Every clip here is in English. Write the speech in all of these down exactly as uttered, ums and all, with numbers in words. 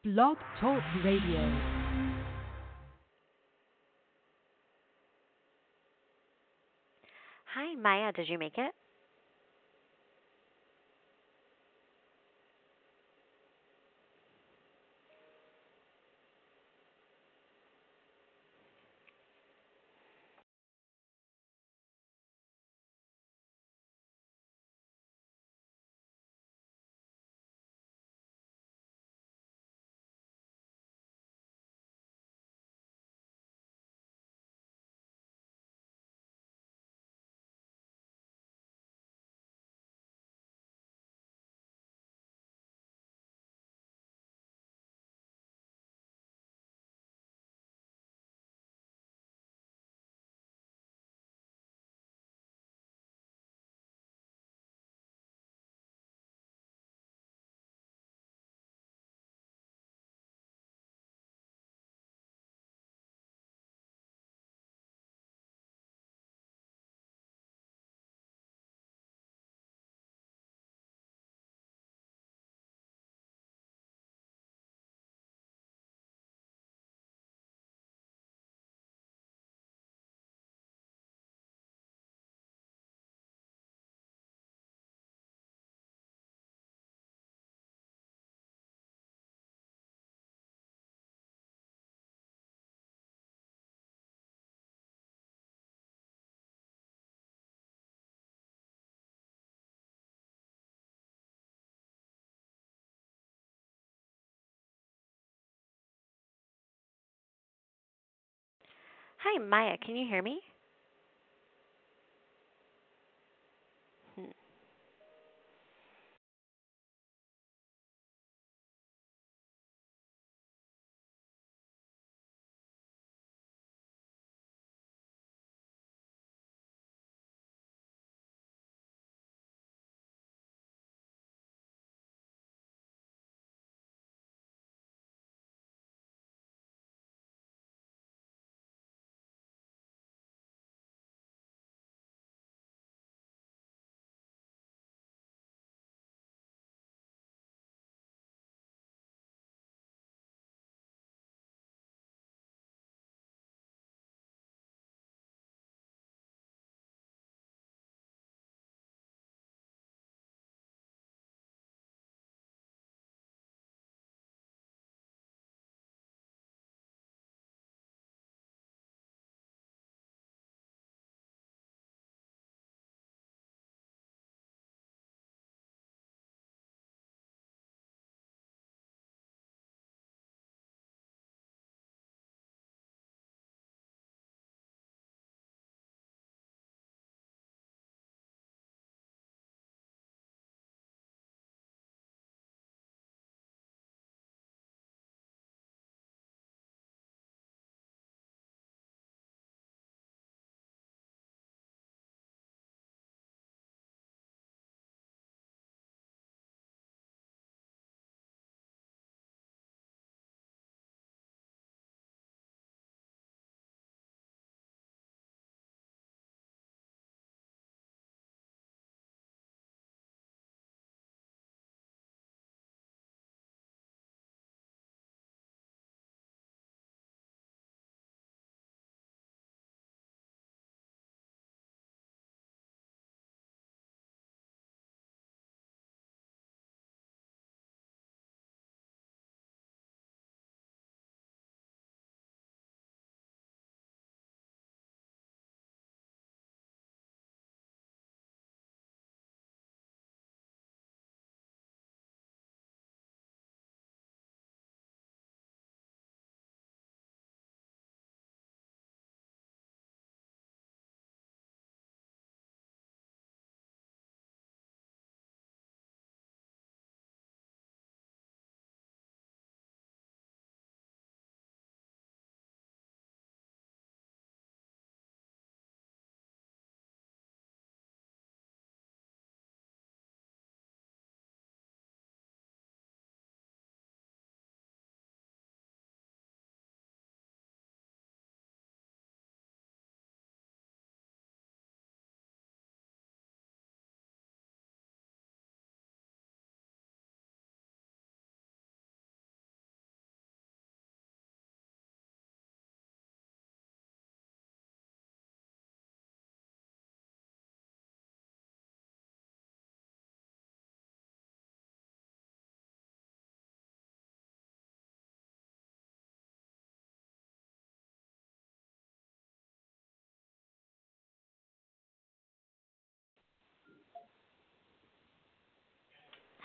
Blog Talk Radio. Hi, Maya. Did you make it? Hi, Maya. Can you hear me? Hmm.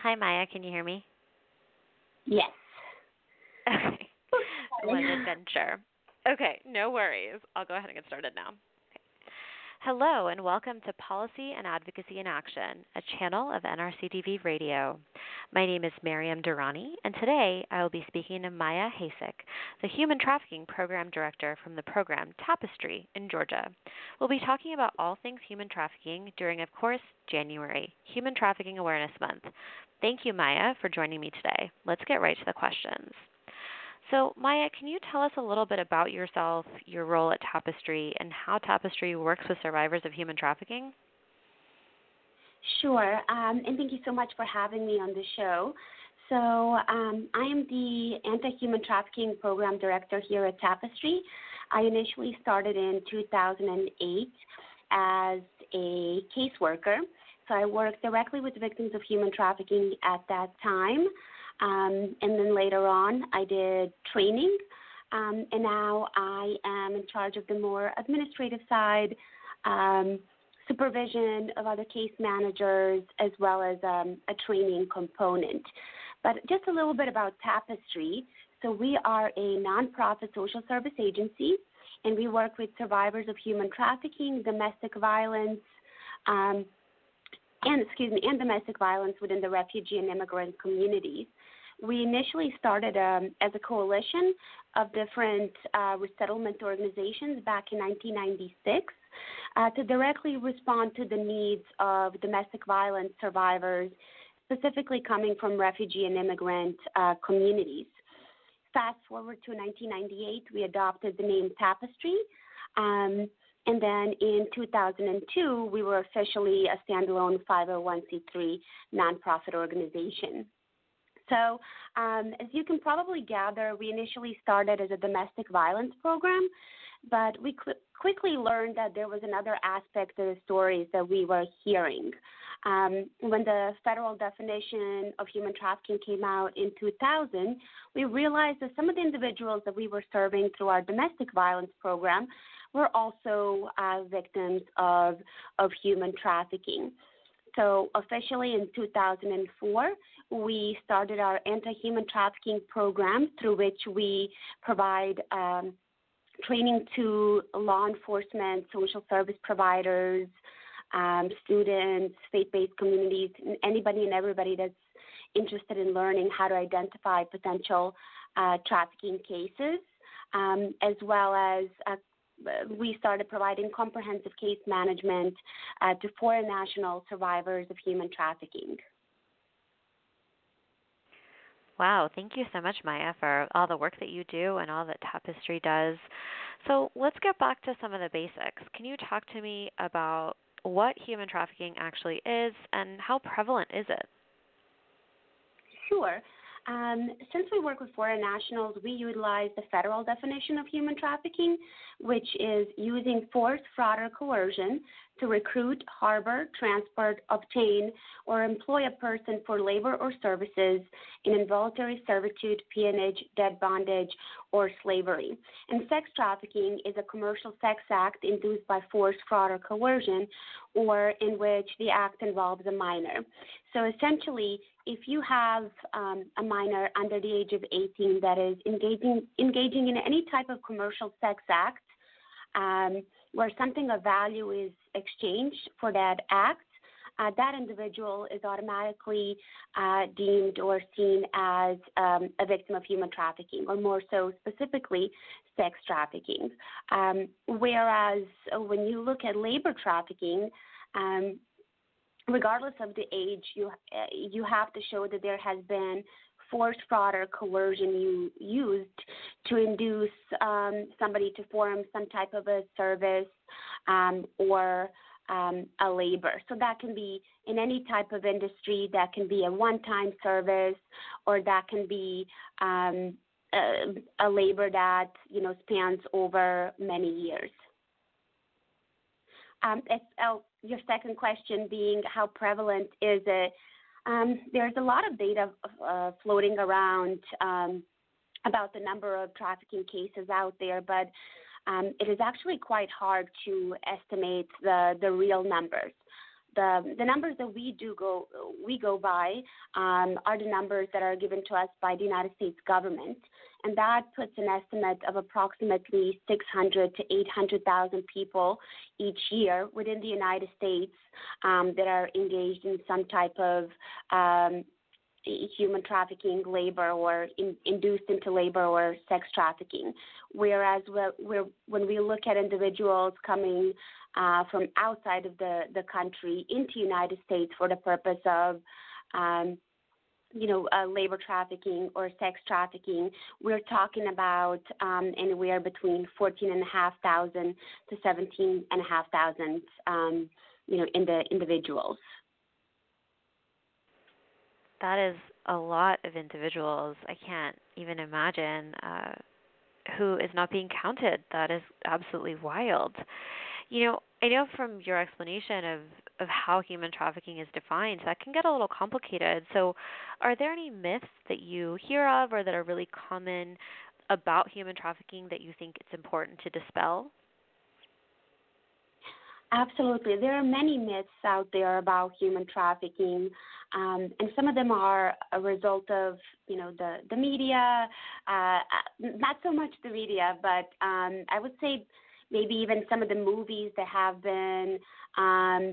Hi, Maya. Can you hear me? Yes. Okay. Wanted to venture. Okay, no worries. I'll go ahead and get started now. Okay. Hello, and welcome to Policy and Advocacy in Action, a channel of N R C D V Radio. My name is Miriam Durrani, and today I will be speaking to Maya Hasek, the Human Trafficking Program Director from the program Tapestry in Georgia. We'll be talking about all things human trafficking during, of course, January, Human Trafficking Awareness Month. Thank you, Maya, for joining me today. Let's get right to the questions. So, Maya, can you tell us a little bit about yourself, your role at Tapestry, and how Tapestry works with survivors of human trafficking? Sure, um, and thank you so much for having me on the show. So um, I am the Anti-Human Trafficking Program Director here at Tapestry. I initially started in two thousand eight as a caseworker. So I worked directly with victims of human trafficking at that time. Um, and then later on, I did training. Um, and now I am in charge of the more administrative side, um, supervision of other case managers, as well as um, a training component. But just a little bit about Tapestry. So we are a nonprofit social service agency, and we work with survivors of human trafficking, domestic violence, um, and excuse me, and domestic violence within the refugee and immigrant communities. We initially started um, as a coalition of different uh, resettlement organizations back in nineteen ninety-six uh, to directly respond to the needs of domestic violence survivors, specifically coming from refugee and immigrant uh, communities. Fast forward to nineteen ninety-eight, we adopted the name Tapestry. Um, And then in two thousand two, we were officially a standalone five oh one c three nonprofit organization. So um, as you can probably gather, we initially started as a domestic violence program, but we qu- quickly learned that there was another aspect to the stories that we were hearing. Um, when the federal definition of human trafficking came out in two thousand, we realized that some of the individuals that we were serving through our domestic violence program were also uh, victims of, of human trafficking. So officially in two thousand four, we started our anti-human trafficking program through which we provide um, training to law enforcement, social service providers, um, students, faith-based communities, anybody and everybody that's interested in learning how to identify potential uh, trafficking cases, um, as well as uh, we started providing comprehensive case management uh, to foreign national survivors of human trafficking. Wow, thank you so much, Maya, for all the work that you do and all that Tapestry does. So let's get back to some of the basics. Can you talk to me about what human trafficking actually is and how prevalent is it? Sure. Um, since we work with foreign nationals, we utilize the federal definition of human trafficking, which is using force, fraud, or coercion to recruit, harbor, transport, obtain, or employ a person for labor or services in involuntary servitude, peonage, debt bondage, or slavery. And sex trafficking is a commercial sex act induced by force, fraud, or coercion, or in which the act involves a minor. So essentially, if you have um, a minor under the age of eighteen that is engaging engaging in any type of commercial sex act um, where something of value is exchanged for that act, uh, that individual is automatically uh, deemed or seen as um, a victim of human trafficking, or more so specifically sex trafficking. Um, whereas uh, when you look at labor trafficking, um, regardless of the age, you uh, you have to show that there has been force, fraud, or coercion you used to induce um, somebody to form some type of a service um, or um, a labor. So that can be in any type of industry. That can be a one-time service, or that can be um, a, a labor that you know spans over many years. Um, if, oh, your second question being how prevalent is it? Um, there's a lot of data uh, floating around um, about the number of trafficking cases out there, but um, it is actually quite hard to estimate the, the real numbers. the the numbers that we do go we go by um, are the numbers that are given to us by the United States government, and that puts an estimate of approximately six hundred to eight hundred thousand people each year within the United States um, that are engaged in some type of um, human trafficking, labor, or in, induced into labor or sex trafficking. Whereas we're, we're, when we look at individuals coming uh, from outside of the, the country into the United States for the purpose of um, you know, uh, labor trafficking or sex trafficking, we're talking about um, anywhere between fourteen and a half thousand to seventeen and a half thousand, um, you know, in the individuals. That is a lot of individuals. I can't even imagine uh, who is not being counted. That is absolutely wild. You know, I know from your explanation of, of how human trafficking is defined, that can get a little complicated. So are there any myths that you hear of or that are really common about human trafficking that you think it's important to dispel? Absolutely. There are many myths out there about human trafficking, um, and some of them are a result of, you know, the, the media, uh, not so much the media, but um, I would say maybe even some of the movies that have been um,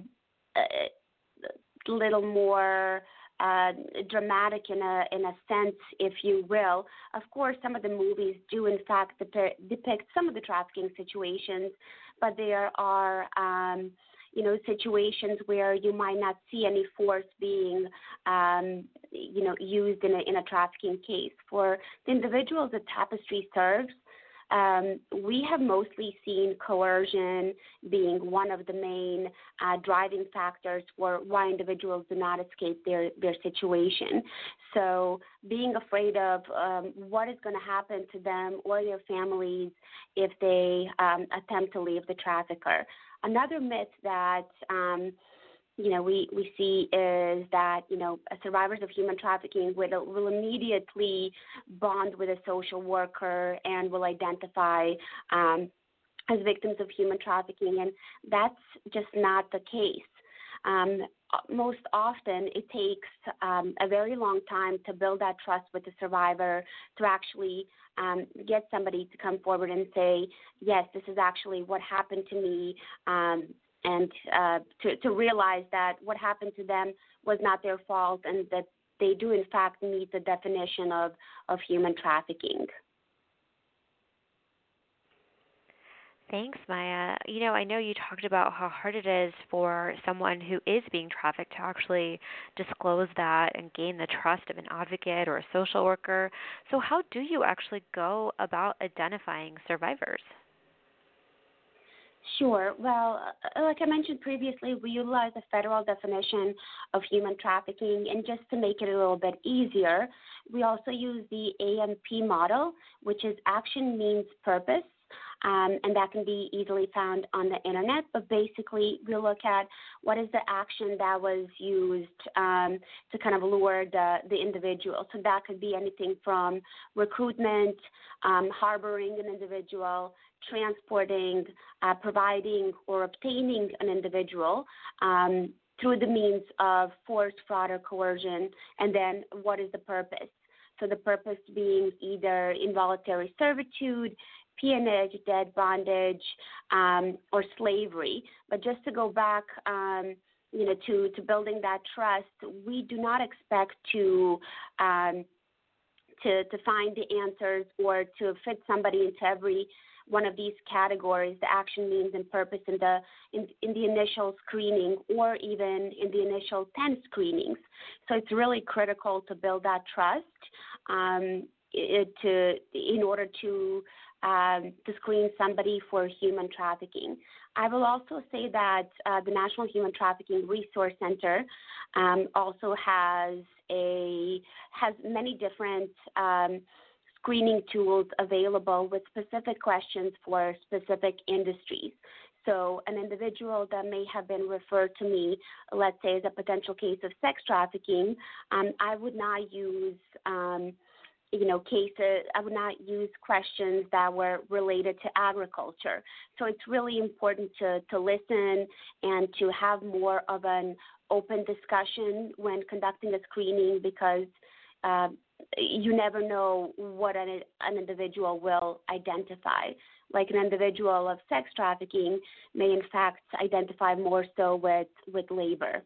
a little more uh, dramatic in a in a sense, if you will. Of course, some of the movies do in fact depict, depict some of the trafficking situations, but there are um, you know situations where you might not see any force being um, you know used in a in a trafficking case. For the individuals that Tapestry serves, Um, we have mostly seen coercion being one of the main uh, driving factors for why individuals do not escape their, their situation. So being afraid of um, what is going to happen to them or their families if they um, attempt to leave the trafficker. Another myth that um, you know, we, we see is that, you know, survivors of human trafficking will, will immediately bond with a social worker and will identify um, as victims of human trafficking, and that's just not the case. Um, most often, it takes um, a very long time to build that trust with the survivor to actually um, get somebody to come forward and say, yes, this is actually what happened to me, um, and uh, to, to realize that what happened to them was not their fault and that they do, in fact, meet the definition of, of human trafficking. Thanks, Maya. You know, I know you talked about how hard it is for someone who is being trafficked to actually disclose that and gain the trust of an advocate or a social worker. So how do you actually go about identifying survivors? Sure. Well, like I mentioned previously, we utilize the federal definition of human trafficking, and just to make it a little bit easier, we also use the A M P model, which is action means purpose, um, and that can be easily found on the internet. But basically, we look at what is the action that was used um, to kind of lure the, the individual. So that could be anything from recruitment, um, harboring an individual, transporting, uh, providing, or obtaining an individual um, through the means of force, fraud, or coercion, and then what is the purpose? So the purpose being either involuntary servitude, peonage, debt bondage, um, or slavery. But just to go back, um, you know, to, to building that trust, we do not expect to um, to to find the answers or to fit somebody into every one of these categories, the action, means, and purpose in the in, in the initial screening or even in the initial ten screenings. So it's really critical to build that trust um, it, to in order to um, to screen somebody for human trafficking. I will also say that uh, the National Human Trafficking Resource Center um, also has a has many different um, screening tools available with specific questions for specific industries. So an individual that may have been referred to me, let's say, as a potential case of sex trafficking, um, I would not use um, you know, cases, I would not use questions that were related to agriculture. So it's really important to, to listen and to have more of an open discussion when conducting a screening, because uh, you never know what an, an individual will identify. Like an individual of sex trafficking may in fact identify more so with, with labor.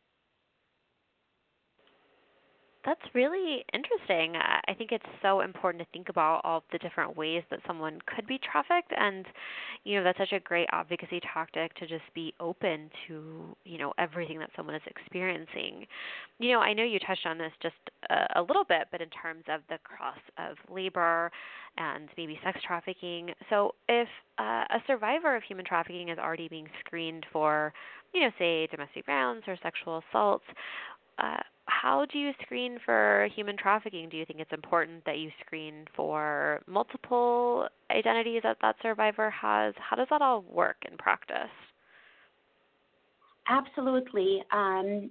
That's really interesting. Uh, I think it's so important to think about all the different ways that someone could be trafficked, and you know that's such a great advocacy tactic to just be open to you know everything that someone is experiencing. You know, I know you touched on this just a, a little bit, but in terms of the cross of labor and maybe sex trafficking. So, if uh, a survivor of human trafficking is already being screened for, you know, say domestic violence or sexual assaults, uh, how do you screen for human trafficking? Do you think it's important that you screen for multiple identities that that survivor has? How does that all work in practice? Absolutely. Um,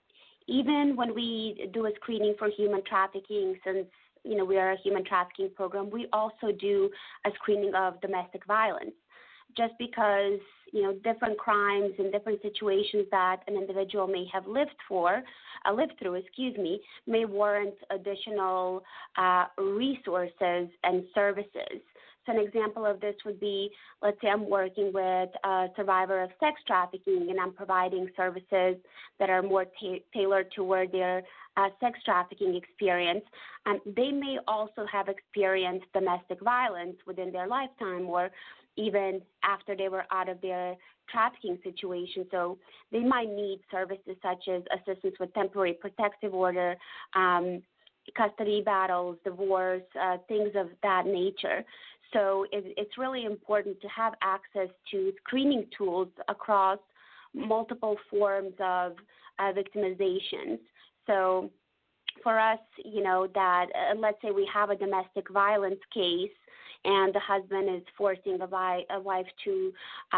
even when we do a screening for human trafficking, since you know we are a human trafficking program, we also do a screening of domestic violence. Just because you know different crimes and different situations that an individual may have lived for, uh, lived through, excuse me, may warrant additional uh, resources and services. So an example of this would be, let's say I'm working with a survivor of sex trafficking and I'm providing services that are more ta- tailored toward their uh, sex trafficking experience. Um, they may also have experienced domestic violence within their lifetime or even after they were out of their trafficking situation. So they might need services such as assistance with temporary protective order, um, custody battles, divorce, uh, things of that nature. So it, it's really important to have access to screening tools across multiple forms of uh, victimizations. So for us, you know, that uh, let's say we have a domestic violence case and the husband is forcing a, vi- a wife to,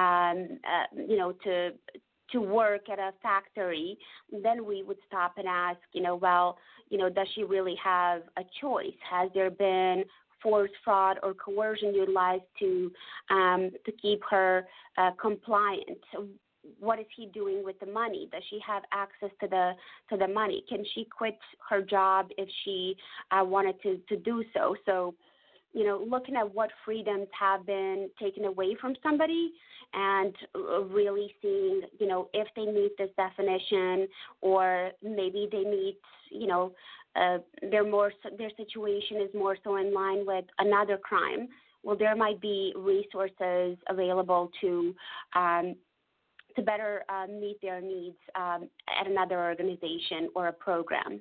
um, uh, you know, to to work at a factory, then we would stop and ask, you know, well, you know, does she really have a choice? Has there been force, fraud, or coercion utilized to um, to keep her uh, compliant? What is he doing with the money? Does she have access to the to the money? Can she quit her job if she uh, wanted to, to do so? So, you know, looking at what freedoms have been taken away from somebody and really seeing, you know, if they meet this definition or maybe they meet, you know, uh, their more their situation is more so in line with another crime. Well, there might be resources available to um, to better uh, meet their needs um, at another organization or a program.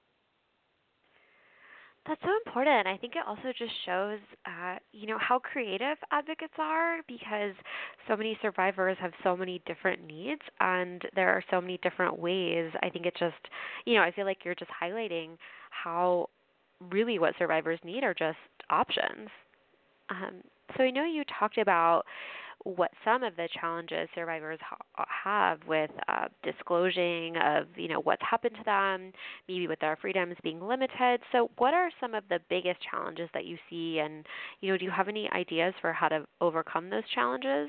That's so important. I think it also just shows, uh, you know, how creative advocates are, because so many survivors have so many different needs and there are so many different ways. I think it just, you know, I feel like you're just highlighting how really what survivors need are just options. Um, so I know you talked about what some of the challenges survivors ha- have with uh, disclosing of, you know, what's happened to them, maybe with their freedoms being limited. So what are some of the biggest challenges that you see, and, you know, do you have any ideas for how to overcome those challenges?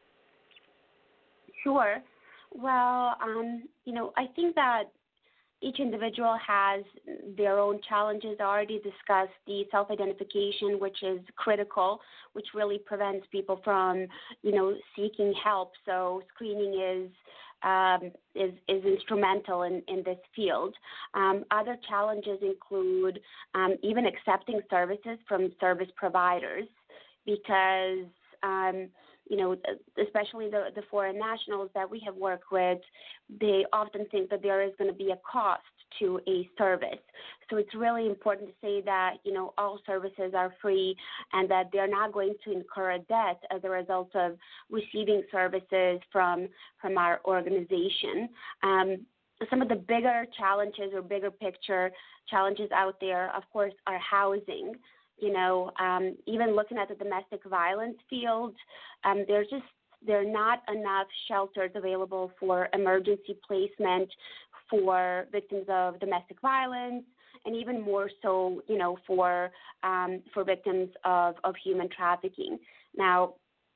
Sure. Well, um, you know, I think that each individual has their own challenges. I already discussed the self-identification, which is critical, which really prevents people from, you know, seeking help. So screening is um, is, is instrumental in, in this field. Um, other challenges include um, even accepting services from service providers, because um, you know, especially the, the foreign nationals that we have worked with, they often think that there is going to be a cost to a service. So it's really important to say that, you know, all services are free and that they're not going to incur a debt as a result of receiving services from, from our organization. Um, some of the bigger challenges or bigger picture challenges out there, of course, are housing. You know, um, even looking at the domestic violence field, um, there's just there are not enough shelters available for emergency placement for victims of domestic violence and even more so, you know, for um, for victims of, of human trafficking. Now,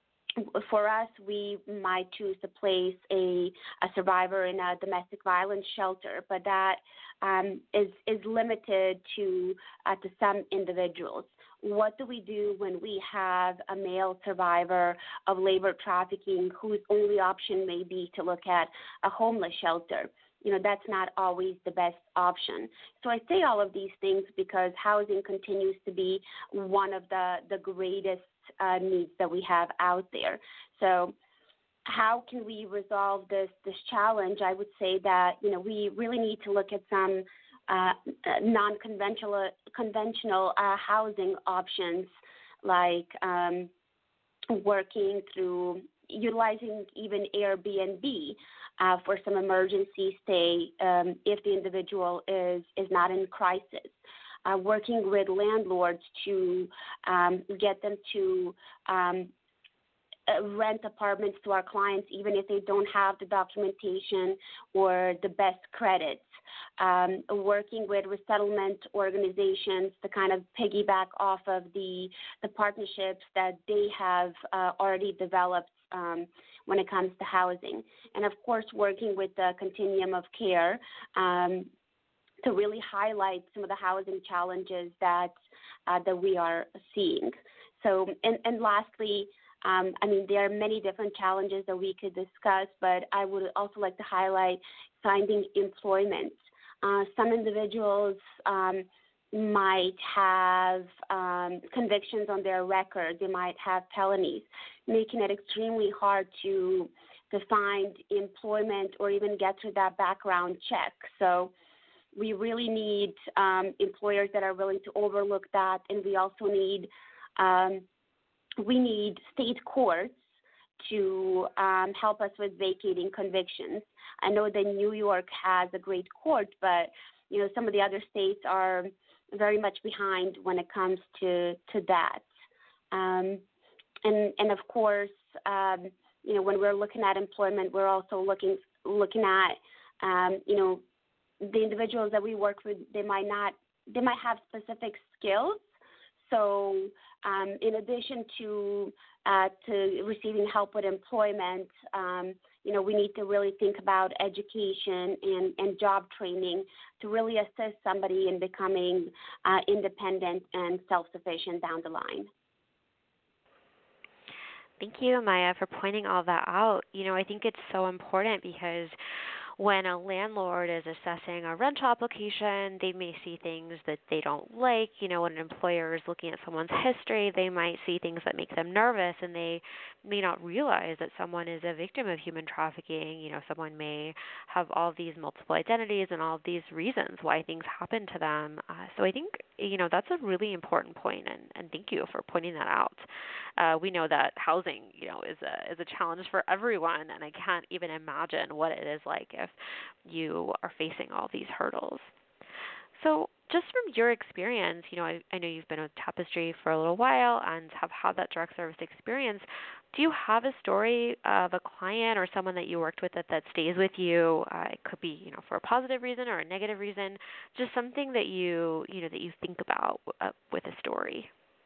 for us, we might choose to place a, a survivor in a domestic violence shelter, but that um, is is limited to uh, to some individuals. What do we do when we have a male survivor of labor trafficking whose only option may be to look at a homeless shelter? You know, that's not always the best option. So I say all of these things because housing continues to be one of the, the greatest uh, needs that we have out there. So how can we resolve this this challenge? I would say that, you know, we really need to look at some uh, non-conventional conventional uh, housing options, like um, working through utilizing even Airbnb uh, for some emergency stay um, if the individual is, is not in crisis. Uh, working with landlords to um, get them to um, uh, rent apartments to our clients, even if they don't have the documentation or the best credits. Um, working with resettlement organizations to kind of piggyback off of the, the partnerships that they have uh, already developed um, when it comes to housing. And, of course, working with the continuum of care um, to really highlight some of the housing challenges that uh, that we are seeing. So, and, and lastly, um, I mean, there are many different challenges that we could discuss, but I would also like to highlight finding employment. Uh, some individuals um, might have um, convictions on their record. They might have felonies, making it extremely hard to to find employment or even get through that background check. So we really need um, employers that are willing to overlook that, and we also need um, we need state courts to um, help us with vacating convictions. I know that New York has a great court, but you know some of the other states are very much behind when it comes to to that. Um, and and of course, um, you know when we're looking at employment, we're also looking looking at um, you know. the individuals that we work with, they might not, they might have specific skills. So, um, in addition to uh, to receiving help with employment, um, you know, we need to really think about education and, and job training to really assist somebody in becoming uh, independent and self-sufficient down the line. Thank you, Maya, for pointing all that out. You know, I think it's so important because when a landlord is assessing a rental application, they may see things that they don't like. You know, when an employer is looking at someone's history, they might see things that make them nervous, and they may not realize that someone is a victim of human trafficking. You know, someone may have all these multiple identities and all of these reasons why things happen to them. Uh, so I think, you know, that's a really important point, and, and thank you for pointing that out. Uh, we know that housing, you know, is a is a challenge for everyone, and I can't even imagine what it is like if you are facing all these hurdles. So just from your experience, you know, I, I know you've been with Tapestry for a little while and have had that direct service experience. Do you have a story of a client or someone that you worked with that, that stays with you? Uh, it could be, you know, for a positive reason or a negative reason, just something that you, you know, that you think about uh, with a story.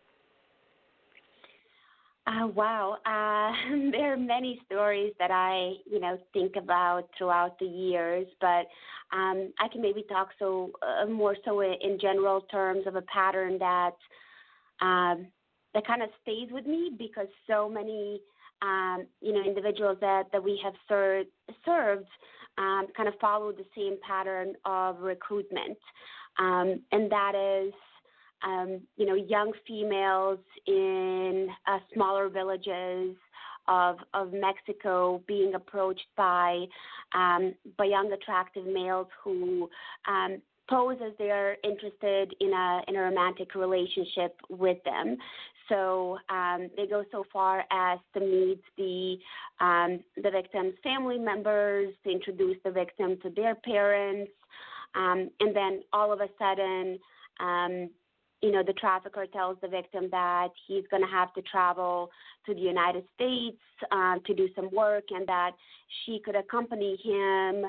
Uh, wow. Uh, there are many stories that I, you know, think about throughout the years, but um, I can maybe talk so uh, more so in general terms of a pattern that um, that kind of stays with me because so many, um, you know, individuals that, that we have ser- served um, kind of follow the same pattern of recruitment, um, and that is Um, you know, young females in uh, smaller villages of of Mexico being approached by um, by young attractive males who um, pose as they're interested in a in a romantic relationship with them. So um, they go so far as to meet the um, the victim's family members, to introduce the victim to their parents, um, and then all of a sudden. Um, You know, the trafficker tells the victim that he's going to have to travel to the United States uh, to do some work and that she could accompany him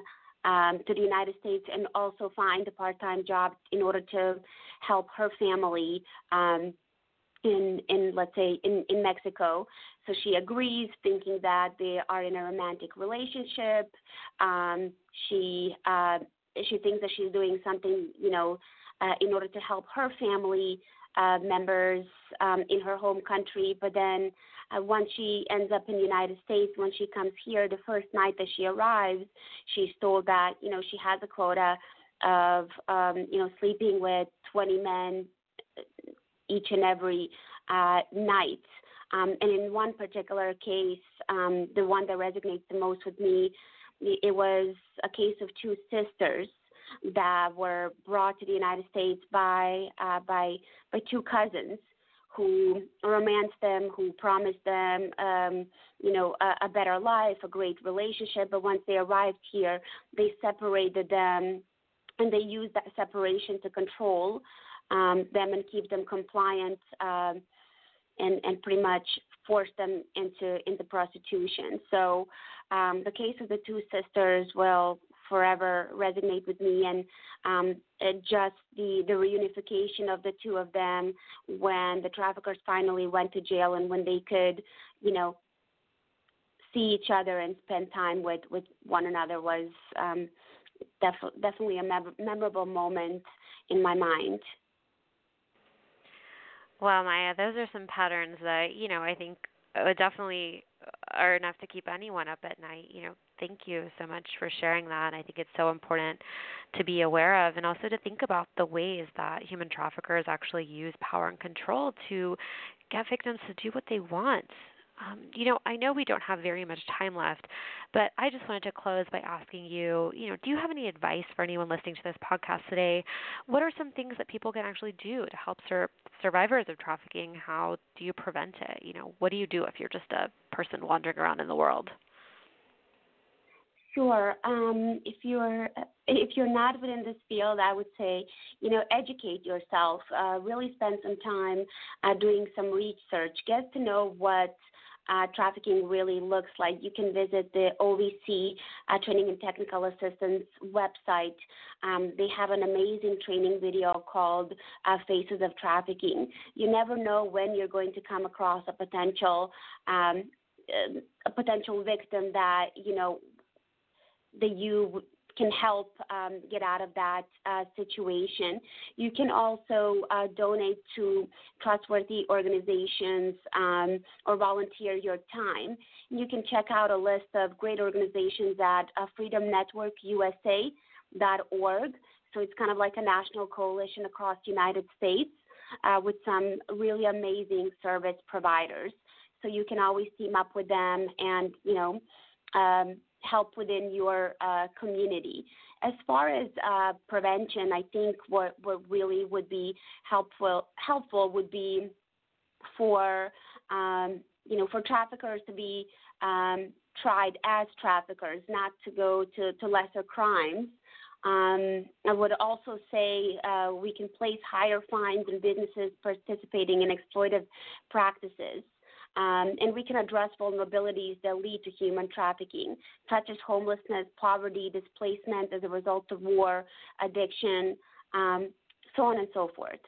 um, to the United States and also find a part-time job in order to help her family um, in, in, let's say, in, in Mexico. So she agrees, thinking that they are in a romantic relationship. Um, she uh, she thinks that she's doing something, you know, uh, in order to help her family uh, members um, in her home country. But then uh, once she ends up in the United States, when she comes here, the first night that she arrives, she's told that, you know, she has a quota of, um, you know, sleeping with twenty men each and every uh, night. Um, and in one particular case, um, the one that resonates the most with me, it was a case of two sisters that were brought to the United States by uh, by by two cousins who romanced them, who promised them, um, you know, a, a better life, a great relationship. But once they arrived here, they separated them, and they used that separation to control um, them and keep them compliant, um, and and pretty much force them into into prostitution. So um, the case of the two sisters will forever resonate with me, and um, it just the, the reunification of the two of them when the traffickers finally went to jail and when they could, you know, see each other and spend time with, with one another was um, def- definitely a mem- memorable moment in my mind. Well, Maya, those are some patterns that, you know, I think uh, definitely are enough to keep anyone up at night. You know, thank you so much for sharing that. I think it's so important to be aware of, and also to think about the ways that human traffickers actually use power and control to get victims to do what they want. Um, you know, I know we don't have very much time left, but I just wanted to close by asking you, you know, do you have any advice for anyone listening to this podcast today? What are some things that people can actually do to help sur- survivors of trafficking? How do you prevent it? You know, what do you do if you're just a person wandering around in the world? Sure. Um, if you're if you're not within this field, I would say, you know, educate yourself. Uh, really spend some time uh, doing some research. Get to know what uh, trafficking really looks like. You can visit the O V C uh, Training and Technical Assistance website. Um, they have an amazing training video called uh, Faces of Trafficking. You never know when you're going to come across a potential um, a potential victim that, you know, that you can help um, get out of that uh, situation. You can also uh, donate to trustworthy organizations um, or volunteer your time. You can check out a list of great organizations at uh, freedom network U S A dot org. So it's kind of like a national coalition across the United States uh, with some really amazing service providers. So you can always team up with them and, you know, um, help within your uh, community. As far as uh, prevention, I think what, what really would be helpful helpful would be for um, you know for traffickers to be um, tried as traffickers, not to go to, to lesser crimes. Um, I would also say uh, we can place higher fines in businesses participating in exploitive practices. Um, and we can address vulnerabilities that lead to human trafficking, such as homelessness, poverty, displacement as a result of war, addiction, um, so on and so forth.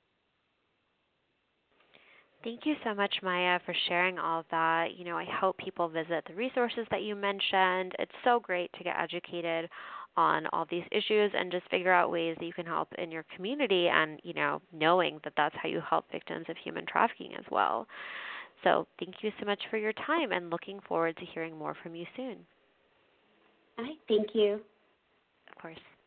Thank you so much, Maya, for sharing all of that. You know, I hope people visit the resources that you mentioned. It's so great to get educated on all these issues and just figure out ways that you can help in your community and, you know, knowing that that's how you help victims of human trafficking as well. So thank you so much for your time and looking forward to hearing more from you soon. All right, thank you. Of course.